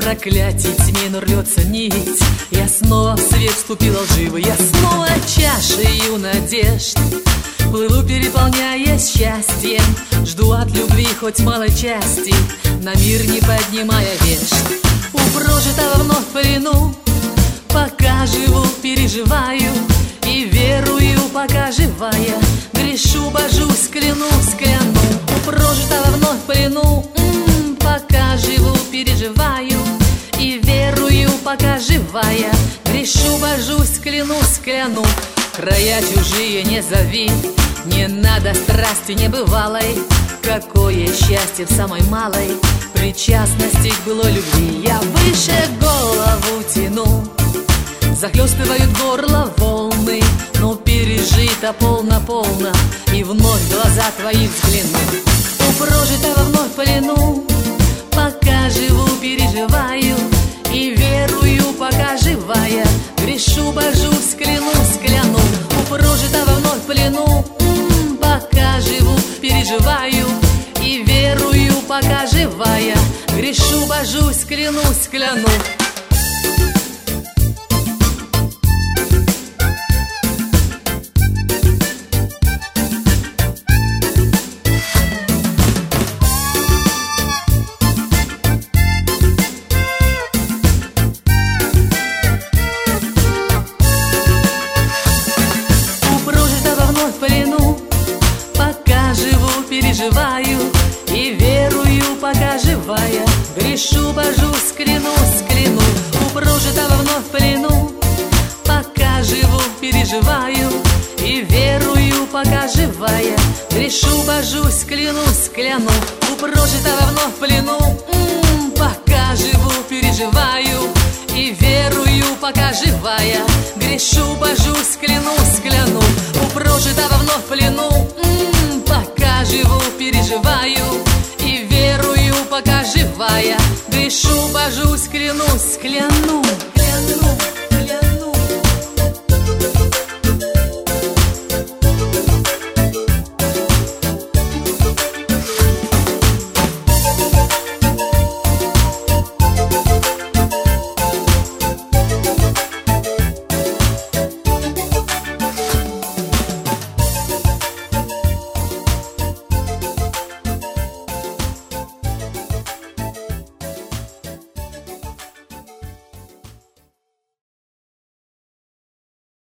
проклятий тьме, но рвется нить. Я снова в свет вступил лживый, я снова чашею надежд плыву, переполняя счастьем. Жду от любви хоть малой части, на мир не поднимая вешт. У прожитого вновь плену, пока живу, переживаю и верую, пока живая. Грешу, божусь, клянусь, кляну. У прожитого вновь плену, пока живу, переживаю и верую, пока живая. Грешу, божусь, клянусь, кляну. Края чужие не зови, не надо страсти небывалой. Какое счастье в самой малой причастности к былой любви. Я выше голову тяну, захлестывают горло волны, но пережито полно-полно, и вновь в глаза твои взгляну. У прожитого вновь плену, пока живу, переживаю и верую, пока живая. Грешу, божусь, клянусь, кляну. У прожитого вновь плену, пока живу, переживаю и верую, пока живая. Грешу, божусь, клянусь, кляну. Переживаю и верую, пока живая. Грешу, божусь, клянусь, кляну. У прожитого вновь плену, пока живу, переживаю и верую, пока живая. Грешу, божусь, клянусь, кляну. У прожитого вновь плену, пока живу, переживаю и верую, пока живая. Грешу, божусь, клянусь, кляну. У прожитого вновь плену, пока живу, переживаю и верую, пока живая. Грешу, божусь, клянусь, кляну.